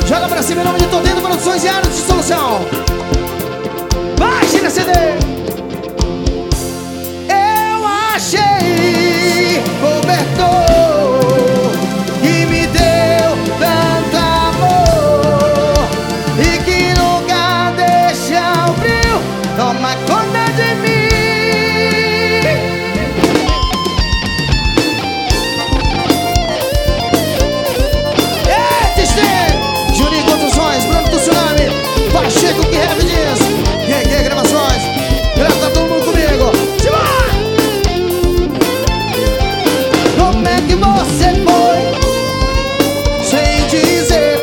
Joga pra cima em nome de Todendo Produções e Aros de Solução. Vai, China CD. Eu achei cobertor que me deu tanto amor e que nunca deixa o frio tomar conta de mim. Juninho Construções, Bruno do Tsunami, Pacheco que rap diz, QQ Gravações, grava todo mundo comigo. Simbora! Como é que você foi sem dizer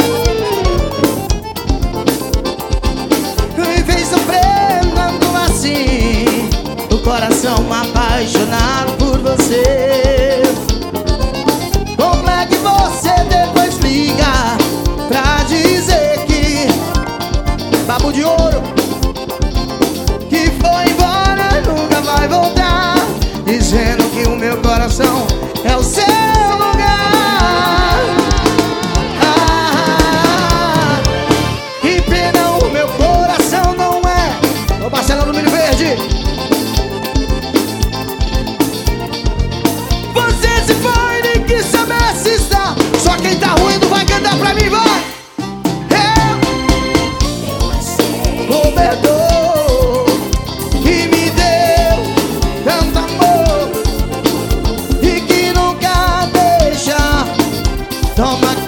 me fez sofrendo assim, o coração apaixonado por você. Como é que você depois liga pra dizer que Babo de Ouro que foi embora, nunca vai voltar, dizendo que o meu coração é o seu lugar. Que pena, o meu coração não é. Ô Marcelo do Milho Verde, você se foi, nem quis saber se está. Só quem tá ruim não vai cantar pra mim, vai. Cobertor que me deu tanto amor e que nunca deixa tomar